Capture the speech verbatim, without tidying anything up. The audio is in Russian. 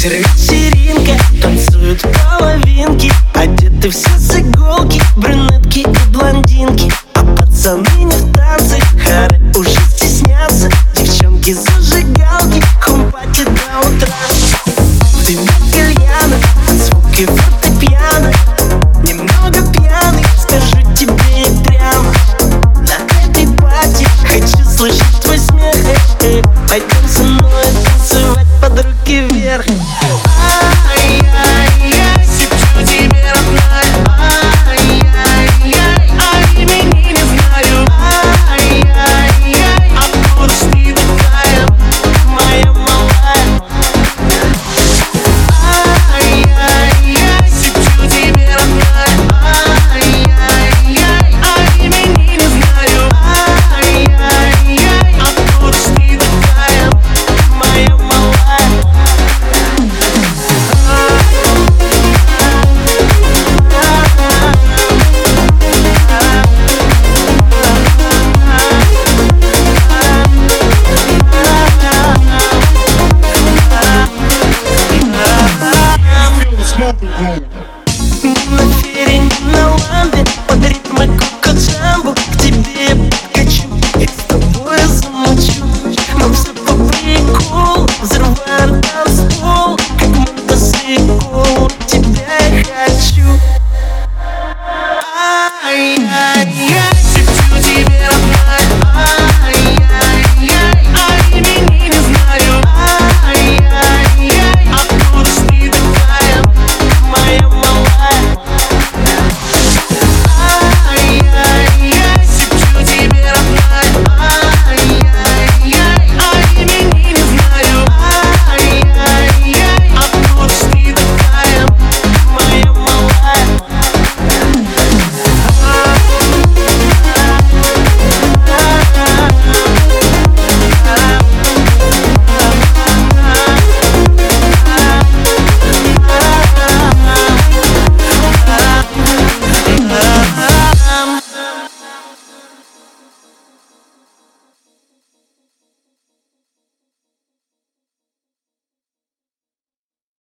Вечеринка, танцуют половинки, одеты все с иголки, брюнетки и блондинки. А пацаны не в танце, хоры уже стеснятся. Девчонки зажигалки, хумпати до утра. В дыме кальяна, под звуки фортепиано. Немного пьяный, скажу тебе и прямо. На этой пати хочу слышать твой смех. Пойдем со мной танцевать под руки вверх.